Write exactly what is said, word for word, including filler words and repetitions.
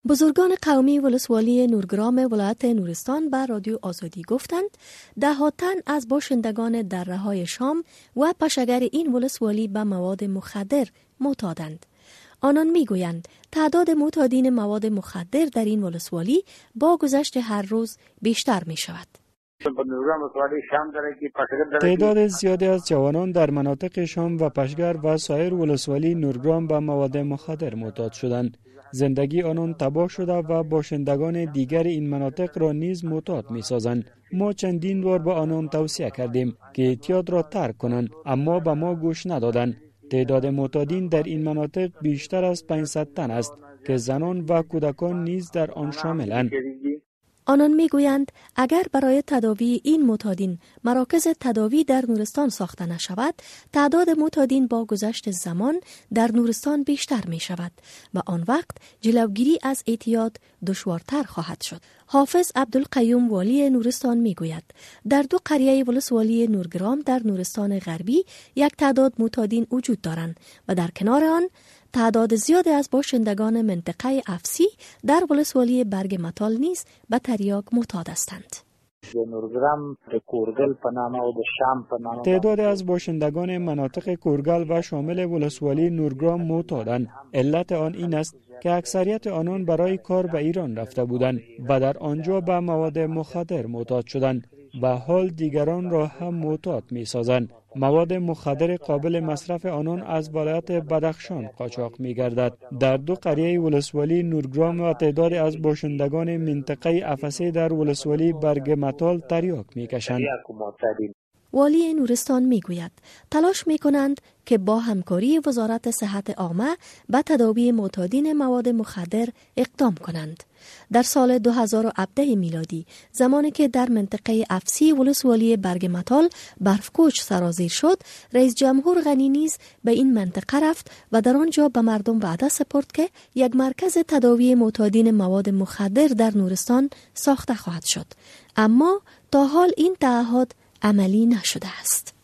بزرگان قومی ولسوالی نورگرام ولایت نورستان به رادیو آزادی گفتند ده تن از باشندگان دره‌های شام و پشگر این ولسوالی به مواد مخدر معتادند. آنان میگویند تعداد معتادین مواد مخدر در این ولسوالی با گذشت هر روز بیشتر می شود. تعداد زیادی از جوانان در مناطق شام و پشگر و سایر ولسوالی نورگرام به مواد مخدر معتاد شدند. زندگی آنان تباه شده و باشندگان دیگر این مناطق را نیز معتاد می سازند. ما چندین بار به آنان توصیه کردیم که اعتیاد را ترک کنند، اما به ما گوش ندادند. تعداد معتادین در این مناطق بیشتر از پانصد تن است که زنان و کودکان نیز در آن شاملند. آنان میگویند اگر برای تداوی این معتادین مراکز تداوی در نورستان ساخته نشود، تعداد معتادین با گذشت زمان در نورستان بیشتر می شود و آن وقت جلوگیری از اعتیاد دشوارتر خواهد شد. حافظ عبدالقیوم والی نورستان میگوید در دو قریه ولسوالی نورگرام در نورستان غربی یک تعداد معتادین وجود دارند و در کنار آن تعداد زیادی از باشندگان منطقه افسی در ولسوالی برگ متال نیز به تریاک معتاد هستند. تعداد از باشندگان مناطق کورگل و شامل ولسوالی نورگرام معتادند. علت آن این است که اکثریت آنان برای کار به ایران رفته بودند و در آنجا به مواد مخدر معتاد شدند و حال دیگران را هم معتاد می سازند. مواد مخدر قابل مصرف آنان از ولایت بدخشان قاچاق می گردد. در دو قریه ولسوالی نورگرام و تعداد از باشندگان منطقه افسی در ولسوالی برگ متال تریاک می کشند. والی نورستان می گوید تلاش می کنند که با همکاری وزارت صحت عامه به تداوی معتادین مواد مخدر اقدام کنند. در سال دو هزار و هفده میلادی زمانی که در منطقه افسی ولسوالی برگ متال برفکوچ سرازیر شد، رئیس جمهور غنی نیز به این منطقه رفت و در آنجا به مردم وعده سپرد که یک مرکز تداوی معتادین مواد مخدر در نورستان ساخته خواهد شد. اما تا حال این تعهد عملی نشده است.